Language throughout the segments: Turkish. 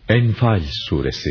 Enfal suresi.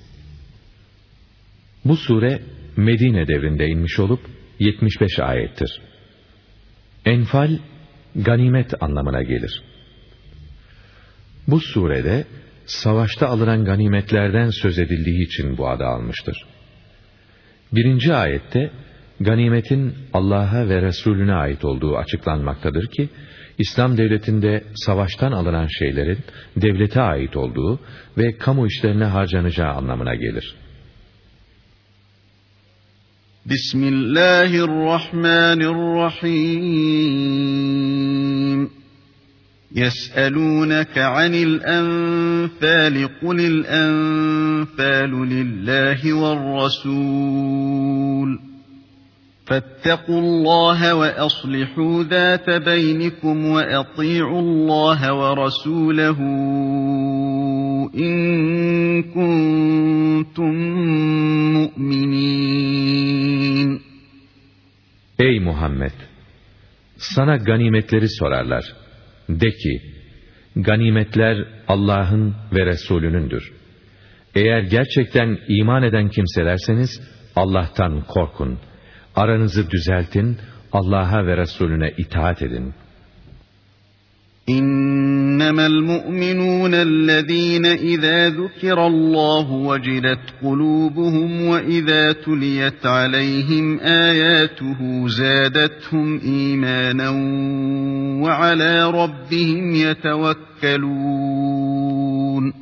Bu sure Medine devrinde inmiş olup 75 ayettir. Enfal, ganimet anlamına gelir. Bu surede savaşta alınan ganimetlerden söz edildiği için bu adı almıştır. 1. ayette ganimetin Allah'a ve Resulüne ait olduğu açıklanmaktadır ki, İslam devletinde savaştan alınan şeylerin devlete ait olduğu ve kamu işlerine harcanacağı anlamına gelir. Bismillahirrahmanirrahim. يَسْأَلُونَكَ عَنِ الْأَنْفَالِ قُلِ الْأَنْفَالُ لِلَّهِ وَالرَّسُولِ فَاتَّقُوا اللَّهَ وَأَصْلِحُوا ذَاتَ بَيْنِكُمْ وَأَطِيعُوا اللَّهَ وَرَسُولَهُ إِن كُنتُم مُّؤْمِنِينَ. Ey Muhammed! Sana ganimetleri sorarlar. De ki, ganimetler Allah'ın ve Resulünündür. Eğer gerçekten iman eden kimselerseniz Allah'tan korkun. Aranızı düzeltin, Allah'a ve Resulüne itaat edin. İnnemel mu'minûnellezîne izâ zukirallâhu vecilet kulûbuhum ve izâ tuliyet aleyhim âyâtuhu zâdethum îmânen ve alâ rabbihim yetevekkelûn.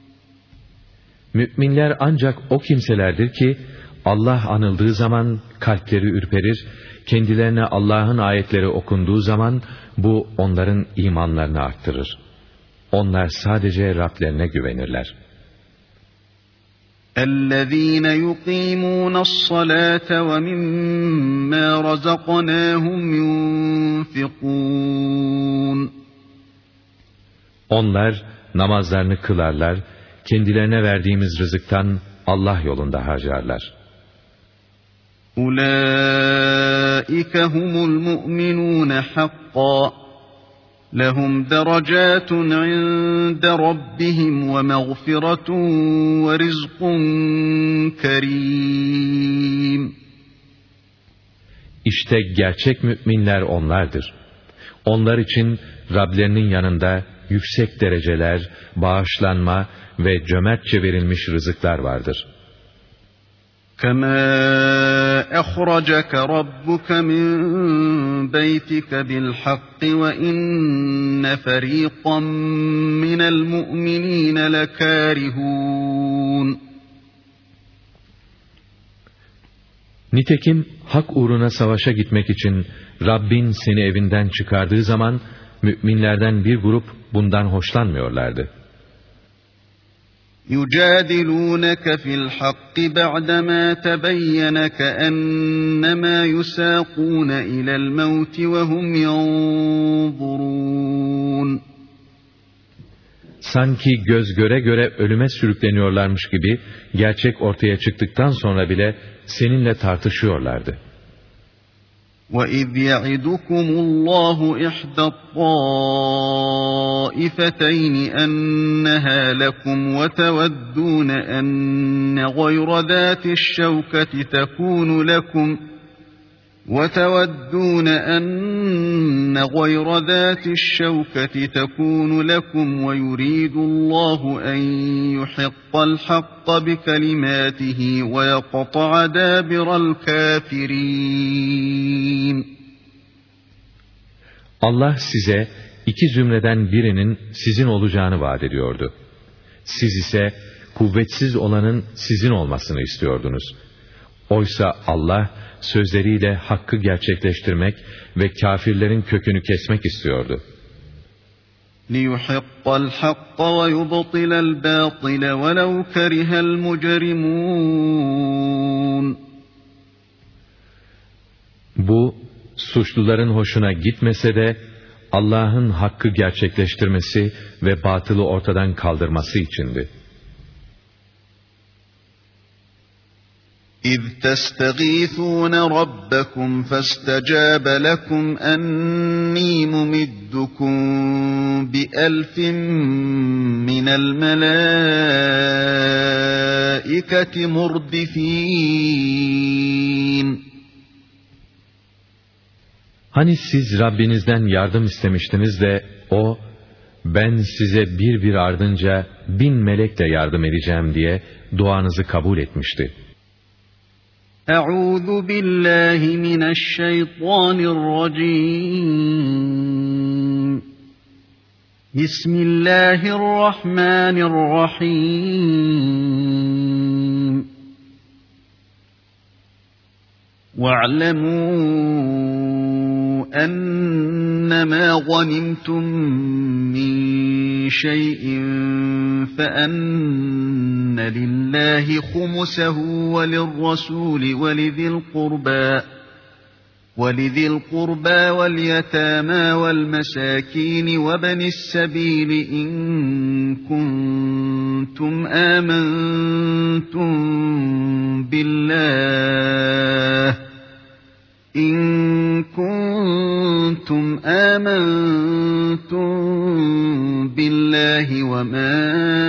Müminler ancak o kimselerdir ki, Allah anıldığı zaman kalpleri ürperir, kendilerine Allah'ın ayetleri okunduğu zaman bu onların imanlarını arttırır. Onlar sadece Rablerine güvenirler. اَلَّذ۪ينَ يُقِيمُونَ الصَّلَاةَ وَمِمَّا رَزَقْنَاهُمْ يُنْفِقُونَ. Onlar namazlarını kılarlar, kendilerine verdiğimiz rızıktan Allah yolunda harcarlar. أُولَٰئِكَ هُمُ الْمُؤْمِنُونَ حَقًّا لَهُمْ دَرَجَاتٌ عِندَ رَبِّهِمْ وَمَغْفِرَةٌ وَرِزْقٌ كَرِيمٌ. İşte gerçek müminler onlardır. Onlar için Rablerinin yanında yüksek dereceler, bağışlanma ve cömertçe verilmiş rızıklar vardır. كَمَا أَخْرَجَكَ رَبُّكَ مِنْ بَيْتِكَ بِالْحَقِّ وَإِنَّ فَرِيقًا مِنَ الْمُؤْمِنِينَ لَكَارِهُونَ. Nitekim hak uğruna savaşa gitmek için Rabbin seni evinden çıkardığı zaman müminlerden bir grup bundan hoşlanmıyorlardı. يُجَادِلُونَكَ فِي الْحَقِّ بَعْدَمَا تَبَيَّنَ كَأَنَّمَا يُسَاقُونَ إِلَى الْمَوْتِ وَهُمْ يَنْظُرُونَ. Sanki göz göre göre ölüme sürükleniyorlarmış gibi gerçek ortaya çıktıktan sonra bile seninle tartışıyorlardı. وَإِذْ يَعِدُكُمُ اللّٰهُ إِحْدَى الطَّائِفَتَيْنِ أَنَّهَا لَكُمْ وَتَوَدُّونَ أَنَّ غَيْرَ ذَاتِ الشَّوْكَةِ تَكُونُ لَكُمْ وَيُرِيدُ اللّٰهُ أَنْ يُحِقَّ الْحَقَّ بِكَلِمَاتِهِ وَيَقْطَعَ دَابِرَ الْكَافِرِينَ. Allah size iki zümreden birinin sizin olacağını vaat ediyordu. Siz ise kuvvetsiz olanın sizin olmasını istiyordunuz. Oysa Allah sözleriyle hakkı gerçekleştirmek ve kâfirlerin kökünü kesmek istiyordu. لِيُحِقَّ الْحَقَّ وَيُبْطِلَ الْبَاطِلَ وَلَوْ كَرِهَ الْمُجْرِمُونَ. Bu, suçluların hoşuna gitmese de Allah'ın hakkı gerçekleştirmesi ve batılı ortadan kaldırması içindi. إذ تستغيثون ربكم فاستجاب لكم أني ممدكم بألف من الملائكة مردفين. Hani siz Rabbinizden yardım istemiştiniz de o, ben size bir ardınca 1000 melekle yardım edeceğim diye duanızı kabul etmişti. Euzu billahi mineşşeytanirracim. Bismillahirrahmanirrahim. Ve'lemû أنما غنمتم من شيء فأن لله خمسه وللرسول ولذي القربى واليتامى والمساكين وابن السبيل إن كنتم آمنتم بالله وما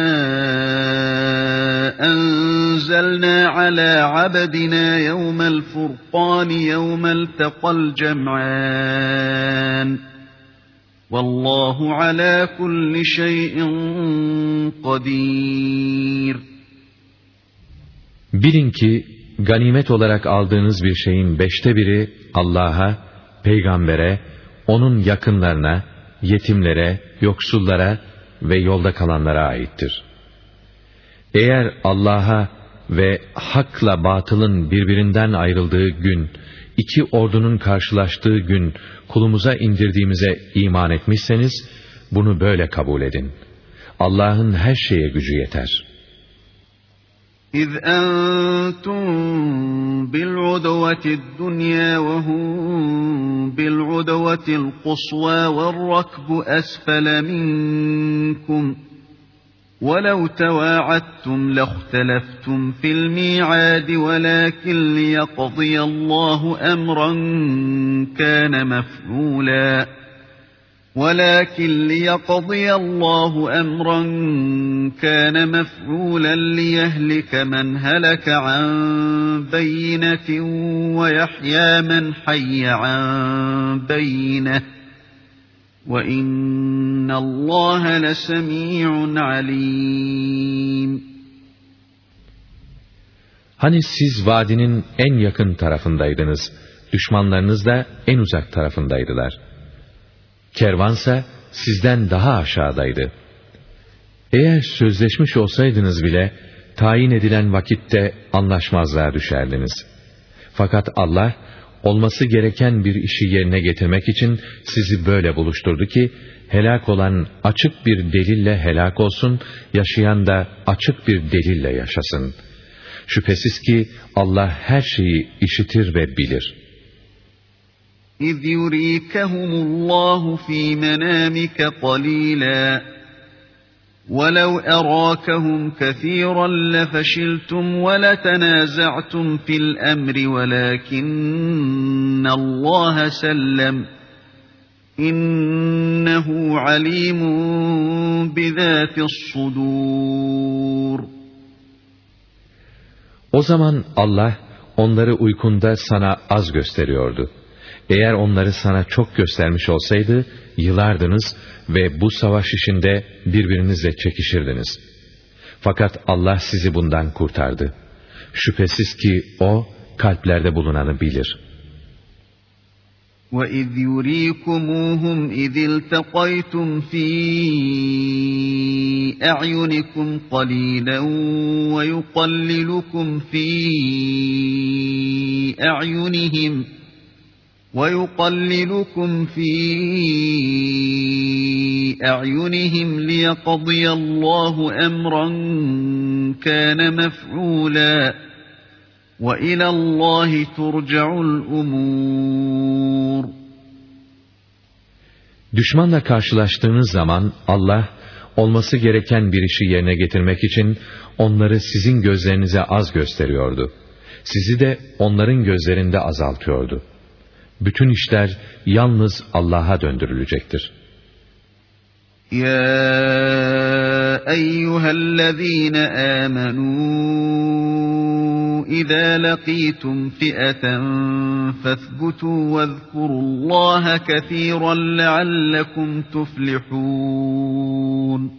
أنزلنا على عبدنا يوم الفرقان يوم التقى الجمعان والله على كل شيء قدير. Bilin ki ganimet olarak aldığınız bir şeyin 1/5 Allah'a, peygambere, onun yakınlarına, yetimlere, yoksullara ve yolda kalanlara aittir. Eğer Allah'a ve hakla batılın birbirinden ayrıldığı gün, iki ordunun karşılaştığı gün kulumuza indirdiğimize iman etmişseniz, bunu böyle kabul edin. Allah'ın her şeye gücü yeter. إذ أنتم بالعدوة الدنيا وهم بالعدوة القصوى والركب أسفل منكم ولو تواعدتم لاختلفتم في الميعاد ولكن ليقضي الله أمرا كان مفعولا ليهلك من هلك عن بينة ويحيى من حي عن بينة وإن الله لسميع عليم. Hani siz vadinin en yakın tarafındaydınız, düşmanlarınız da en uzak tarafındaydılar. Kervansa sizden daha aşağıdaydı. Eğer sözleşmiş olsaydınız bile, tayin edilen vakitte anlaşmazlığa düşerdiniz. Fakat Allah, olması gereken bir işi yerine getirmek için sizi böyle buluşturdu ki, helak olan açık bir delille helak olsun, yaşayan da açık bir delille yaşasın. Şüphesiz ki Allah her şeyi işitir ve bilir. إِذْ يُرِيكَهُمُ اللّٰهُ ف۪ي مَنَامِكَ قَلِيلًا وَلَوْ أَرَاكَهُمْ كَثِيرًا لَفَشِلْتُمْ وَلَتَنَازَعْتُمْ فِي الْأَمْرِ وَلَكِنَّ اللّٰهَ سَلَّمَ إِنَّهُ عَلِيمٌ بِذَاتِ الصُّدُورِ. O zaman Allah onları uykunda sana az gösteriyordu. Eğer onları sana çok göstermiş olsaydı, yılardınız ve bu savaş işinde birbirinizle çekişirdiniz. Fakat Allah sizi bundan kurtardı. Şüphesiz ki O, kalplerde bulunanı bilir. وَإِذْ يُرِيكُمُوهُمْ إِذِ الْتَقَيْتُمْ فِي أَعْيُنِكُمْ قَلِيلًا وَيُقَلِّلُكُمْ فِي أَعْيُنِهِمْ لِيَقْضِيَ اللّٰهُ أَمْرًا كَانَ مَفْعُولًا وَإِلَى اللّٰهِ تُرْجَعُ الْأُمُورُ. Düşmanla karşılaştığınız zaman Allah, olması gereken bir işi yerine getirmek için onları sizin gözlerinize az gösteriyordu. Sizi de onların gözlerinde azaltıyordu. Bütün işler yalnız Allah'a döndürülecektir. Ya eyyühellezîne âmenû izâ lakîtum fi'eten fethbutû vezkurullâhe kethîran leallekum tuflihûn.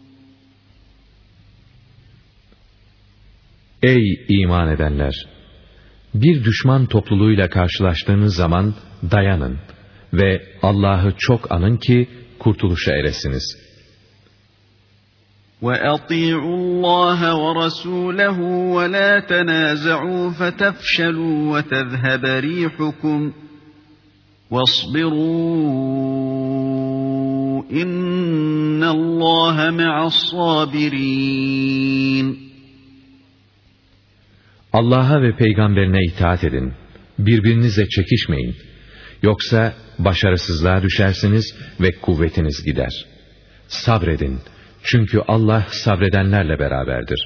Ey iman edenler! Bir düşman topluluğuyla karşılaştığınız zaman dayanın ve Allah'ı çok anın ki kurtuluşa eresiniz. وَأَطِيعُوا اللّٰهَ وَرَسُولَهُ وَلَا تَنَازَعُوا فَتَفْشَلُوا وَتَذْهَبَ رِيحُكُمْ وَاصْبِرُوا إِنَّ اللّٰهَ مَعَ الصَّابِرِينَ. Allah'a ve peygamberine itaat edin. Birbirinize çekişmeyin. Yoksa başarısızlığa düşersiniz ve kuvvetiniz gider. Sabredin. Çünkü Allah sabredenlerle beraberdir.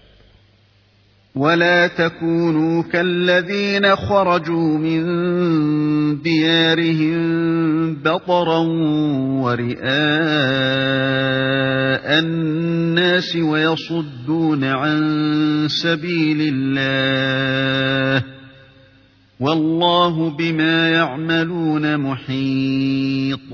وَلَا تَكُونُوا كَالَّذ۪ينَ خَرَجُوا مِنْ دِيَارِهِمْ بَطَرًا وَرِئَاءَ النَّاسِ وَيَصُدُّونَ عَنْ سَب۪يلِ اللّٰهِ وَاللّٰهُ بِمَا يَعْمَلُونَ مُحِيطٌ.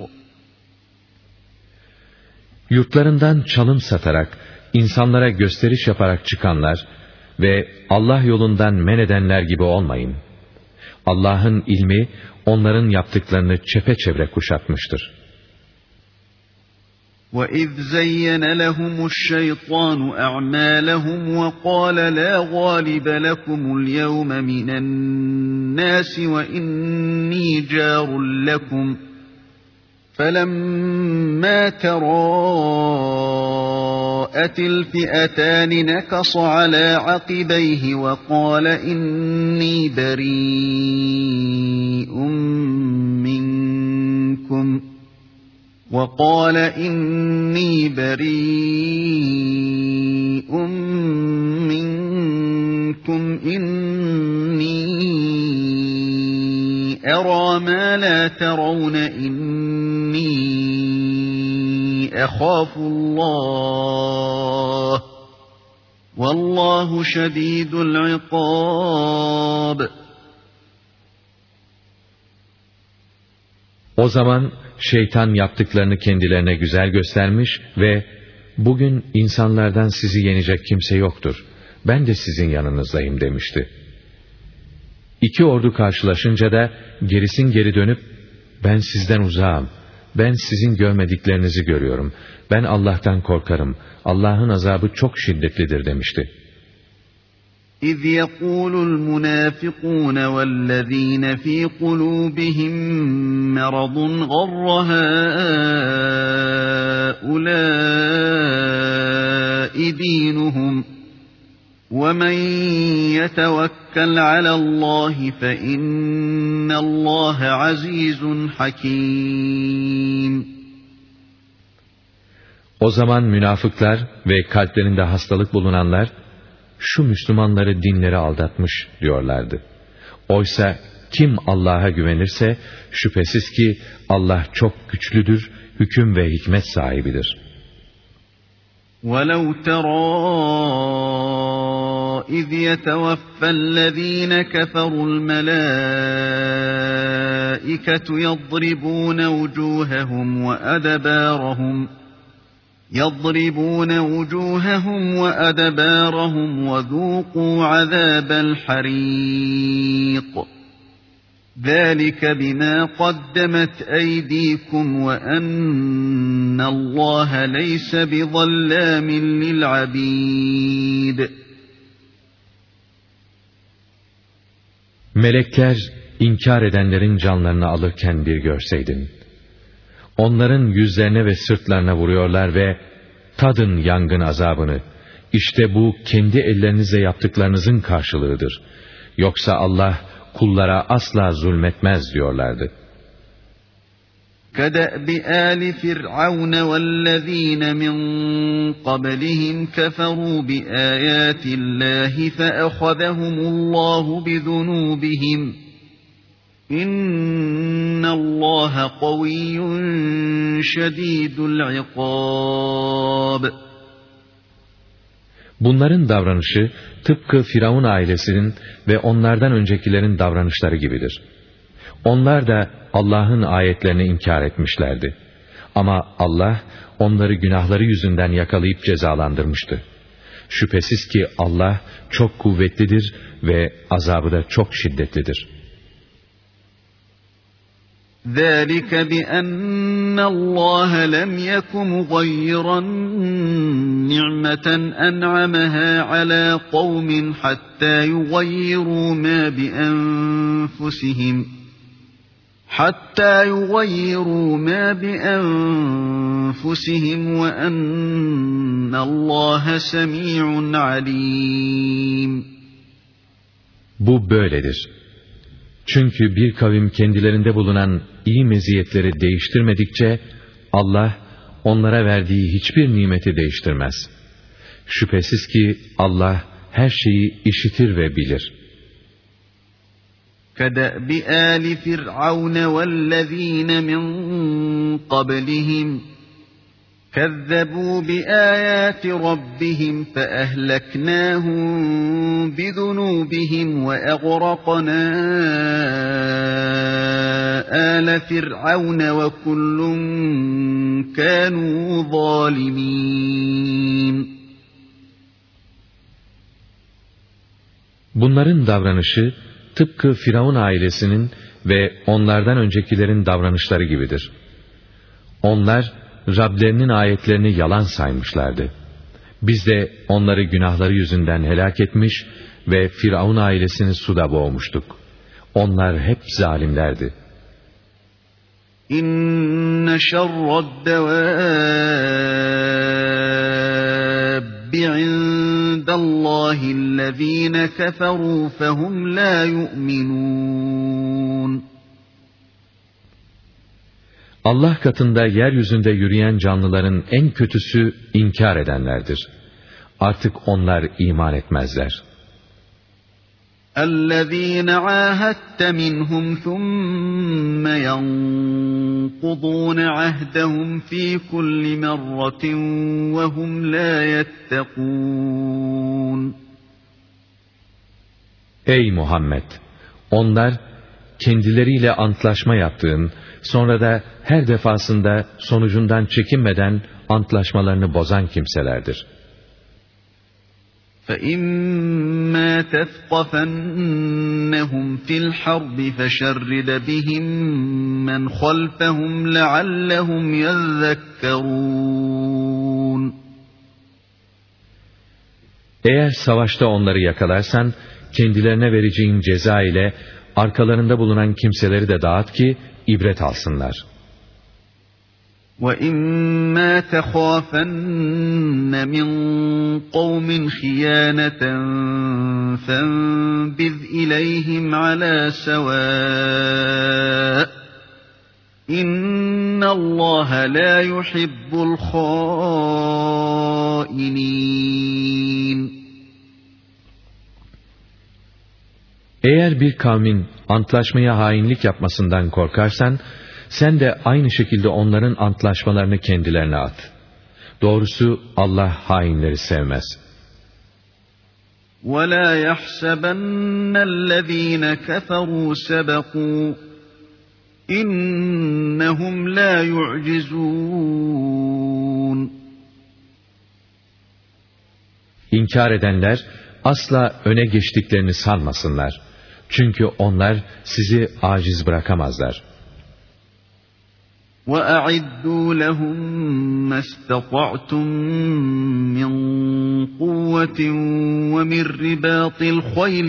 Yurtlarından çalım satarak, insanlara gösteriş yaparak çıkanlar ve Allah yolundan men edenler gibi olmayın. Allah'ın ilmi onların yaptıklarını çepeçevre kuşatmıştır. وَإِذْ زَيَّنَ لَهُمُ الشَّيْطَانُ أَعْمَالَهُمْ وَقَالَ لَا غَالِبَ لَكُمُ الْيَوْمَ مِنَ النَّاسِ وَإِنِّي جَارٌ لَكُمْ فَلَمَّا تَرَاءَتِ الْفِئَتَانِ نَكَصَ عَلَى عَقِبَيْهِ وَقَالَ إِنِّي بَرِيءٌ منكم إني أرى ما لا ترون إني أخاف الله والله شديد العقاب. O zaman şeytan yaptıklarını kendilerine güzel göstermiş ve bugün insanlardan sizi yenecek kimse yoktur. Ben de sizin yanınızdayım demişti. İki ordu karşılaşınca da gerisin geri dönüp ben sizden uzağım. Ben sizin görmediklerinizi görüyorum. Ben Allah'tan korkarım. Allah'ın azabı çok şiddetlidir demişti. إِذْ يَقُولُ الْمُنَافِقُونَ وَالَّذ۪ينَ ف۪ي قُلُوبِهِمْ مَرَضٌ غَرَّ هَٰؤُلَاءِ دِينُهُمْ وَمَنْ يَتَوَكَّلْ عَلَى اللّٰهِ فَاِنَّ اللّٰهَ عَز۪يزٌ حَك۪يمٌ. O zaman münafıklar ve kalplerinde hastalık bulunanlar, şu Müslümanları dinleri aldatmış diyorlardı. Oysa kim Allah'a güvenirse şüphesiz ki Allah çok güçlüdür, hüküm ve hikmet sahibidir. وَلَوْ تَرَى إِذْ يَتَوَفَّى الَّذ۪ينَ كَفَرُوا الْمَلَائِكَةُ يَضْرِبُونَ وُجُوهَهُمْ وَأَدْبَارَهُمْ وَذُوقُوا عَذَابَ الْحَرِيقِ ذَٰلِكَ بِمَا قَدَّمَتْ أَيْدِيكُمْ وَأَنَّ اللّٰهَ لَيْسَ بِظَلَّامٍ لِلْعَبِيدِ. Melekler inkar edenlerin canlarını alırken bir görseydin. Onların yüzlerine ve sırtlarına vuruyorlar ve tadın yangın azabını. İşte bu kendi ellerinizle yaptıklarınızın karşılığıdır. Yoksa Allah kullara asla zulmetmez diyorlardı. كَدَأْبِ آلِ فِرْعَوْنَ وَالَّذ۪ينَ مِنْ قَبْلِهِمْ كَفَرُوا بِآيَاتِ اللّٰهِ فَأَخَذَهُمُ اللّٰهُ بِذُنُوبِهِمْ اِنَّ اللّٰهَ قَوِيٌّ شَد۪يدُ الْعِقَابِ. Bunların davranışı tıpkı Firavun ailesinin ve onlardan öncekilerin davranışları gibidir. Onlar da Allah'ın ayetlerini inkar etmişlerdi. Ama Allah onları günahları yüzünden yakalayıp cezalandırmıştı. Şüphesiz ki Allah çok kuvvetlidir ve azabı da çok şiddetlidir. ذَٰلِكَ بِأَنَّ اللّٰهَ لَمْ يَكُ مُغَيِّرًا نِعْمَةً أَنْعَمَهَا عَلَى قَوْمٍ حَتَّى يُغَيِّرُوا مَا بِأَنفُسِهِمْ وَأَنَّ اللّٰهَ سَمِيعٌ عَلِيمٌ. Bu böyledir. Çünkü bir kavim kendilerinde bulunan iyi meziyetleri değiştirmedikçe Allah onlara verdiği hiçbir nimeti değiştirmez. Şüphesiz ki Allah her şeyi işitir ve bilir. كَدَأْبِ آلِ فِرْعَوْنَ وَالَّذ۪ينَ مِنْ قَبْلِهِمْ كَذَّبُوا بِآيَاتِ رَبِّهِمْ فَأَهْلَكْنَاهُمْ بِذُنُوبِهِمْ وَأَغْرَقْنَا آلَ فِرْعَوْنَ وَكُلٌّ كَانُوا ظَالِمِينَ. Bunların davranışı tıpkı Firavun ailesinin ve onlardan öncekilerin davranışları gibidir. Onlar Rablerinin ayetlerini yalan saymışlardı. Biz de onları günahları yüzünden helak etmiş ve Firavun ailesini suda boğmuştuk. Onlar hep zalimlerdi. İnne şerre'd-devâbbi indallâhillezîne keferû fehum lâ yu'minûn. Allah katında yeryüzünde yürüyen canlıların en kötüsü inkar edenlerdir. Artık onlar iman etmezler. اَلَّذ۪ينَ عَاهَدْتَ مِنْهُمْ ثُمَّ يَنْقُضُونَ عَهْدَهُمْ ف۪ي كُلِّ مَرَّةٍ وَهُمْ لَا يَتَّقُونَ. Ey Muhammed! Onlar kendileriyle antlaşma yaptığın, sonra da her defasında sonucundan çekinmeden antlaşmalarını bozan kimselerdir. فَإِمَّا تَثْقَفَنَّهُمْ فِي الْحَرْبِ فَشَرِّدْ بِهِمْ مَنْ خَلْفَهُمْ لَعَلَّهُمْ يَذَّكَّرُونَ. Eğer savaşta onları yakalarsan, kendilerine vereceğin ceza ile arkalarında bulunan kimseleri de dağıt ki ibret alsınlar. وَإِمَّا تَخَافَنَّ مِنْ قَوْمٍ خِيَانَةً فَانبِذْ إِلَيْهِمْ عَلَى سَوَاءٍ إِنَّ اللّٰهَ لَا يُحِبُّ الْخَائِنِينَ. Eğer bir kavmin antlaşmaya hainlik yapmasından korkarsan, sen de aynı şekilde onların antlaşmalarını kendilerine at. Doğrusu Allah hainleri sevmez. وَلَا يَحْسَبَنَّ الَّذ۪ينَ كَفَرُوا سَبَقُوا اِنَّهُمْ لَا يُعْجِزُونَ. İnkar edenler asla öne geçtiklerini sanmasınlar. Çünkü onlar sizi aciz bırakamazlar. وَأَعِدُّوا لَهُمْ مَا اسْتَطَعْتُمْ مِنْ قُوَّةٍ وَمِنْ رِبَاطِ الْخَيْلِ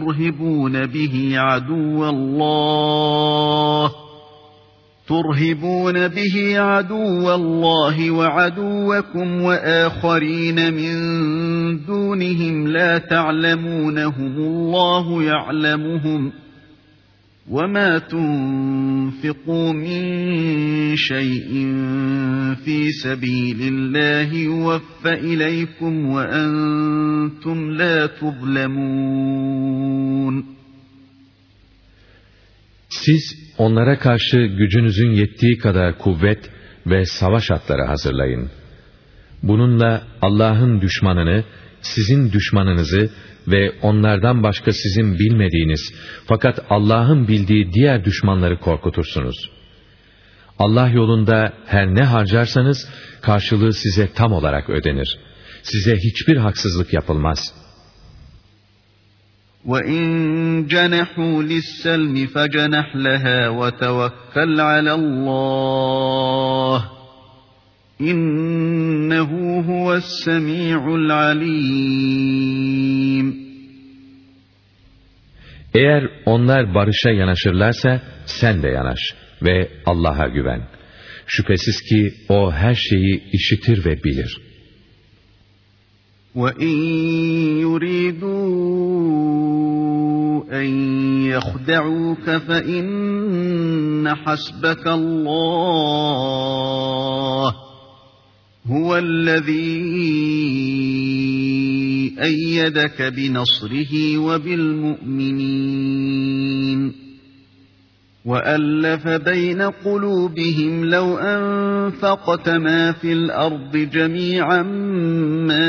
تُرْهِبُونَ بِهِ عَدُوَّ اللّٰهِ وَعَدُوَّكُمْ وَآخَرِينَ مِنْ دُونِهِمْ لَا تَعْلَمُونَهُمُ اللّٰهُ يَعْلَمُهُمْ وَمَا تُنْفِقُوا مِنْ شَيْءٍ فِي سَبِيلِ اللّٰهِ يُوَفَّ إِلَيْكُمْ وَأَنْتُمْ لَا تُظْلَمُونَ. Siz onlara karşı gücünüzün yettiği kadar kuvvet ve savaş atları hazırlayın. Bununla Allah'ın düşmanını, sizin düşmanınızı ve onlardan başka sizin bilmediğiniz fakat Allah'ın bildiği diğer düşmanları korkutursunuz. Allah yolunda her ne harcarsanız karşılığı size tam olarak ödenir. Size hiçbir haksızlık yapılmaz. وَاِنْ جَنَحُوا لِلسَّلْمِ فَجَنَحْ لَهَا وَتَوَكَّلْ عَلَى اللّٰهِ İnnehu huves-semî'ul alîm. Eğer onlar barışa yanaşırlarsa sen de yanaş ve Allah'a güven. Şüphesiz ki o her şeyi işitir ve bilir. وَاِنْ يُرِيدُوا اَنْ يَخْدَعُوكَ فَاِنَّ حَسْبَكَ اللّٰهُ هُوَ الَّذ۪ي اَيَّدَكَ بِنَصْرِهِ وَبِالْمُؤْمِنِينَ وَأَلَّفَ بَيْنَ قُلُوبِهِمْ لَوْ أَنْفَقْتَ مَا فِي الْأَرْضِ جَمِيعًا مَا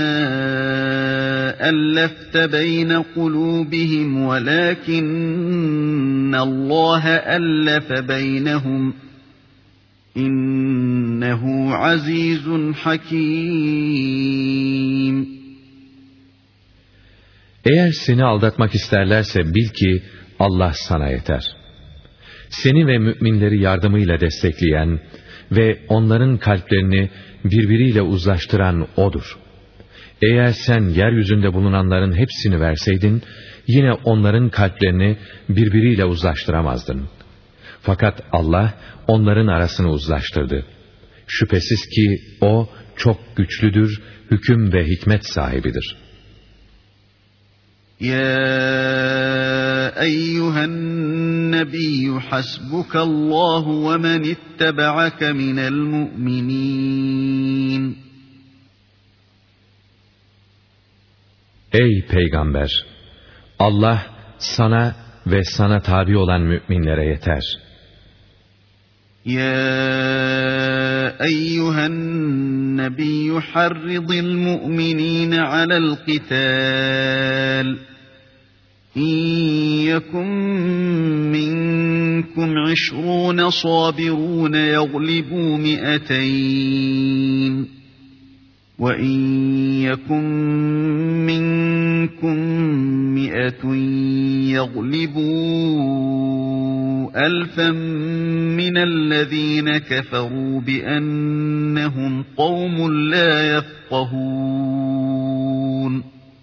أَلَّفْتَ بَيْنَ قُلُوبِهِمْ وَلَكِنَّ اللّٰهَ أَلَّفَ بَيْنَهُمْ إِنَّهُ عَزِيزٌ حَكِيمٌ. Eğer seni aldatmak isterlerse bil ki Allah sana yeter. Seni ve müminleri yardımıyla destekleyen ve onların kalplerini birbiriyle uzlaştıran O'dur. Eğer sen yeryüzünde bulunanların hepsini verseydin, yine onların kalplerini birbiriyle uzlaştıramazdın. Fakat Allah onların arasını uzlaştırdı. Şüphesiz ki O çok güçlüdür, hüküm ve hikmet sahibidir. يَا أَيُّهَا النَّبِيُّ حَسْبُكَ اللّٰهُ وَمَنِ اتَّبَعَكَ مِنَ الْمُؤْمِنِينَ. Ey Peygamber! Allah sana ve sana tabi olan müminlere yeter. يَا أَيُّهَا النَّبِيُّ حَرِّضِ الْمُؤْمِنِينَ عَلَى الْقِتَالِ إِنْ يَكُنْ مِنْكُمْ 20 صَابِرُونَ يَغْلِبُوا 200 وَإِنْ يَكُنْ مِنْكُمْ 100 يَغْلِبُوا 1000 مِنَ الَّذ۪ينَ كَفَرُوا بِأَنَّهُمْ قَوْمٌ لَا يَفْقَهُونَ.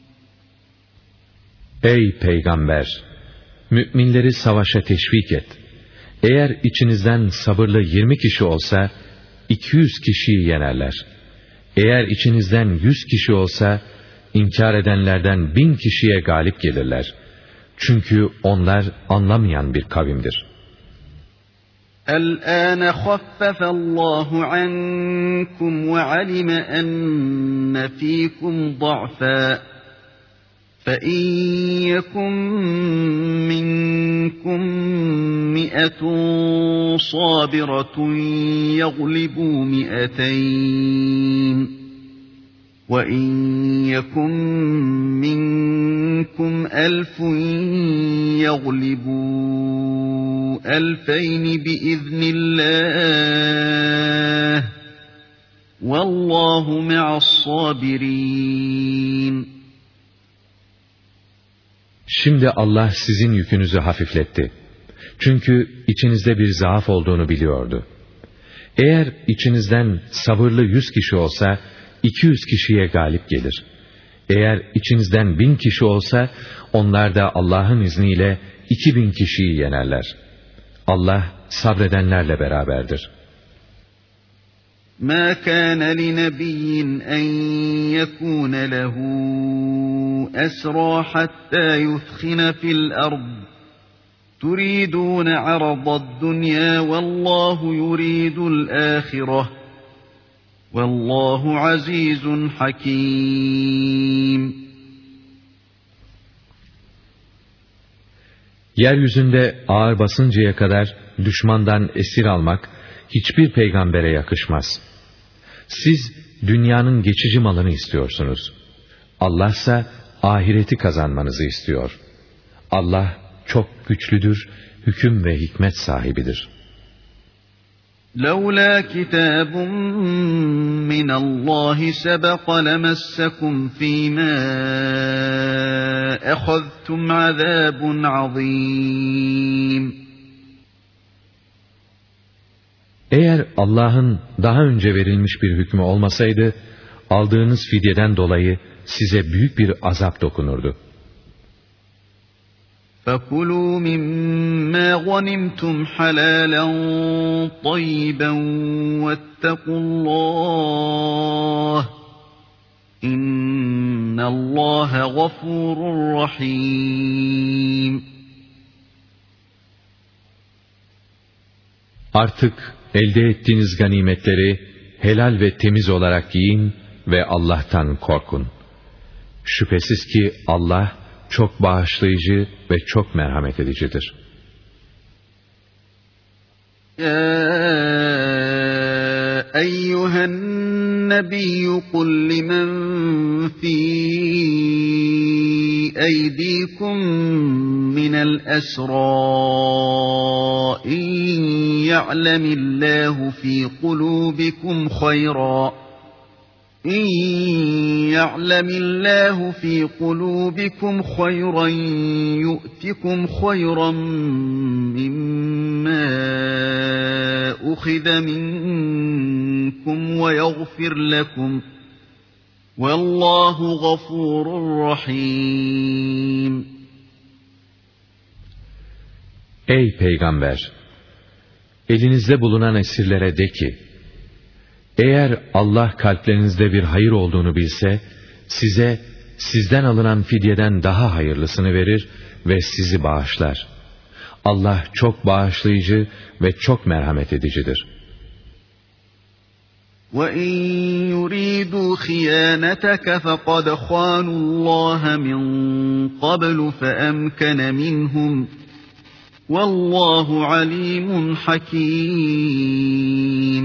Ey Peygamber! Müminleri savaşa teşvik et. Eğer içinizden sabırlı 20 kişi olsa, 200 kişiyi yenerler. Eğer içinizden 100 kişi olsa, inkar edenlerden 1000 kişiye galip gelirler. Çünkü onlar anlamayan bir kavimdir. الْآنَ خَفَّفَ اللّٰهُ عَنْكُمْ وَعَلِمَ أَنَّ فِيكُمْ ضَعْفًا فَإِنْ يَكُنْ مِنْكُمْ 100 صَابِرَةٌ يَغْلِبُوا 200 وَإِنْ يَكُنْ مِنْكُمْ 1000 يَغْلِبُوا 2000 بِإِذْنِ اللّٰهِ وَاللّٰهُ مَعَ الصَّابِرِينَ. Şimdi Allah sizin yükünüzü hafifletti. Çünkü içinizde bir zaaf olduğunu biliyordu. Eğer içinizden sabırlı 100 kişi olsa, 200 kişiye galip gelir. Eğer içinizden 1000 kişi olsa, onlar da Allah'ın izniyle 2000 kişiyi yenerler. Allah sabredenlerle beraberdir. مَا كَانَ لِنَبِيٍّ أَنْ يَكُونَ لَهُ أَسْرَى حَتَّى يُثْخِنَ فِي الْأَرْضِ تُرِيدُونَ عَرَضَ الدُّنْيَا وَاللّٰهُ يُرِيدُ الْآخِرَةَ وَاللّٰهُ عَز۪يزٌ حَك۪يمٌ. Yeryüzünde ağır basıncaya kadar düşmandan esir almak hiçbir peygambere yakışmaz. Siz dünyanın geçici malını istiyorsunuz. Allah ise ahireti kazanmanızı istiyor. Allah çok güçlüdür, hüküm ve hikmet sahibidir. لَوْلَا كِتَابٌ مِّنَ اللّٰهِ سَبَقَ لَمَسَّكُمْ فِي مَا أَخَذْتُمْ عَذَابٌ عَظِيمٌ. Eğer Allah'ın daha önce verilmiş bir hükmü olmasaydı, aldığınız fidyeden dolayı size büyük bir azap dokunurdu. فَكُلُوا مِمَّا غَنِمْتُمْ حَلَالًا طَيِّبًا وَاتَّقُوا اللّٰهَ اِنَّ اللّٰهَ غَفُورٌ رَحِيمٌ. Artık elde ettiğiniz ganimetleri helal ve temiz olarak yiyin ve Allah'tan korkun. Şüphesiz ki Allah çok bağışlayıcı ve çok merhamet edicidir. Eyyühen nebiyyü kul limen fî eydikum minel esrâ in ya'lemillahu fî kulûbikum hayran إن يعلم الله في قلوبكم خيرا يؤتكم خيرا مما أخذ منكم ويغفر لكم والله غفور رحيم. Ey Peygamber! Elinizde bulunan esirlere de ki, eğer Allah kalplerinizde bir hayır olduğunu bilse, size sizden alınan fidyeden daha hayırlısını verir ve sizi bağışlar. Allah çok bağışlayıcı ve çok merhamet edicidir. وَاِنْ يُرِيدُوا خِيَانَتَكَ فَقَدْ خَانُوا اللّٰهَ مِنْ قَبْلُ فَأَمْكَنَ مِنْهُمْ وَاللّٰهُ عَلِيمٌ حَكِيمٌ.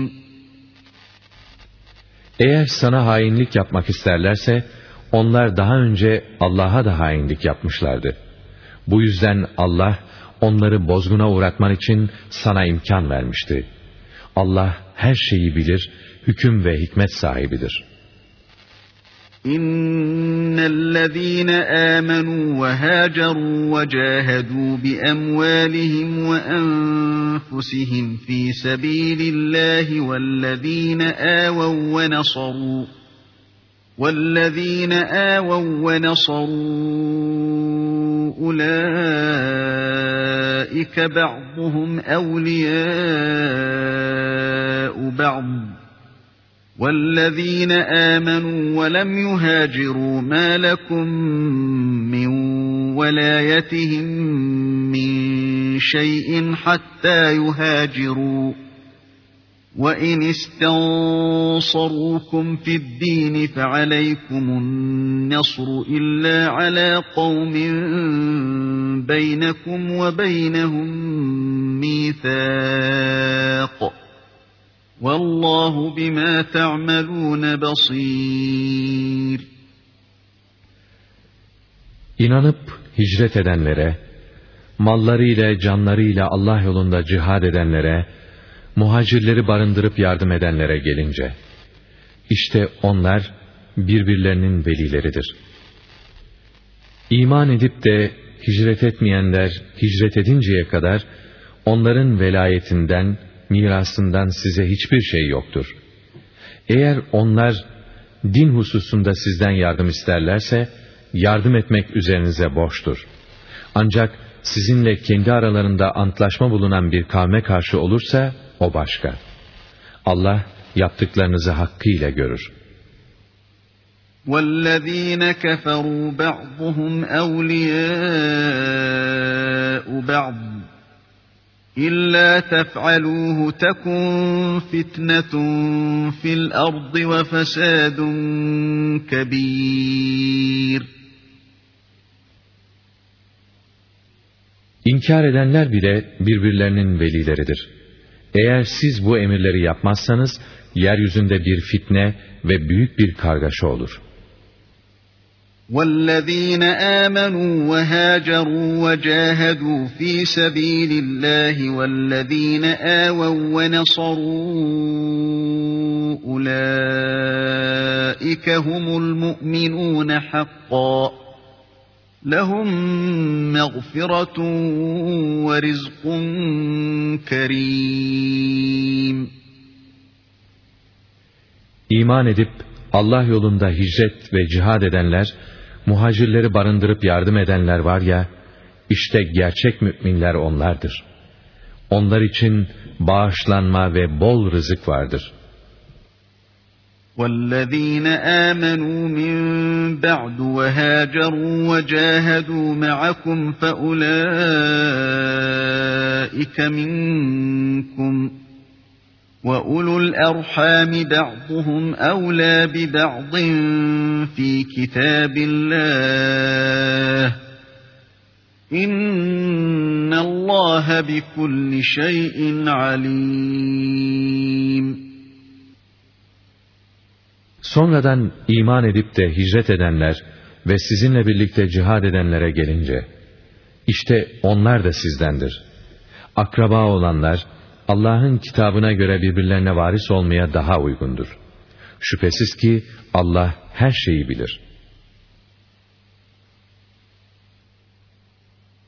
Eğer sana hainlik yapmak isterlerse, onlar daha önce Allah'a da hainlik yapmışlardı. Bu yüzden Allah, onları bozguna uğratman için sana imkan vermişti. Allah her şeyi bilir, hüküm ve hikmet sahibidir. İnnellezîne âmenû ve hâcerû ve câhedû bi emvâlihim ve enfusihim fî sebîlillâhi vellezîne âvev ve nasarû ulâike ba'duhum evliyâ'u ba'd. وَالَّذ۪ينَ آمَنُوا وَلَمْ يُهَاجِرُوا مَا لَكُمْ مِنْ وَلَايَتِهِمْ مِنْ شَيْءٍ حَتَّى يُهَاجِرُوا وَإِنِ اسْتَنْصَرُوكُمْ فِي الدِّينِ فَعَلَيْكُمُ النَّصْرُ إِلَّا عَلَى قَوْمٍ بَيْنَكُمْ وَبَيْنَهُمْ مِيثَاقٌ Vallahu bima ta'malun basir. İnanıp hicret edenlere, mallarıyla, canlarıyla Allah yolunda cihad edenlere, muhacirleri barındırıp yardım edenlere gelince, işte onlar birbirlerinin velileridir. İman edip de hicret etmeyenler hicret edinceye kadar onların velayetinden, mirasından size hiçbir şey yoktur. Eğer onlar din hususunda sizden yardım isterlerse, yardım etmek üzerinize borçtur. Ancak sizinle kendi aralarında antlaşma bulunan bir kavme karşı olursa, o başka. Allah yaptıklarınızı hakkıyla görür. وَالَّذ۪ينَ كَفَرُوا بَعْضُهُمْ اَوْلِيَاءُ بَعْضٍ إِلَّا تَفْعَلُوهُ تَكُنْ فِتْنَةٌ فِي الْأَرْضِ وَفَسَادٌ كَبِيرٌ. İnkar edenler bile birbirlerinin velileridir. Eğer siz bu emirleri yapmazsanız, yeryüzünde bir fitne ve büyük bir kargaşa olur. وَالَّذ۪ينَ آمَنُوا وَهَاجَرُوا وَجَاهَدُوا ف۪ي سَب۪يلِ اللّٰهِ وَالَّذ۪ينَ آوَوا وَنَصَرُوا أُولَٰئِكَ هُمُ الْمُؤْمِنُونَ حَقًّا لَهُمْ مَغْفِرَةٌ وَرِزْقٌ كَرِيمٌ. İman edip Allah yolunda hicret ve cihad edenler, muhacirleri barındırıp yardım edenler var ya, işte gerçek müminler onlardır. Onlar için bağışlanma ve bol rızık vardır. وَالَّذ۪ينَ آمَنُوا مِنْ بَعْدُ وَهَاجَرُوا وَجَاهَدُوا مَعَكُمْ فَأُولَٰئِكَ مِنْكُمْ وَأُولُو الْأَرْحَامِ بَعْضُهُمْ أَوْلَى بِبَعْضٍ فِي كِتَابِ اللّٰهِ إِنَّ اللّٰهَ بِكُلِّ شَيْءٍ عَلِيمٌ. Sonradan iman edip de hicret edenler ve sizinle birlikte cihad edenlere gelince, işte onlar da sizdendir. Akraba olanlar, Allah'ın kitabına göre birbirlerine varis olmaya daha uygundur. Şüphesiz ki Allah her şeyi bilir.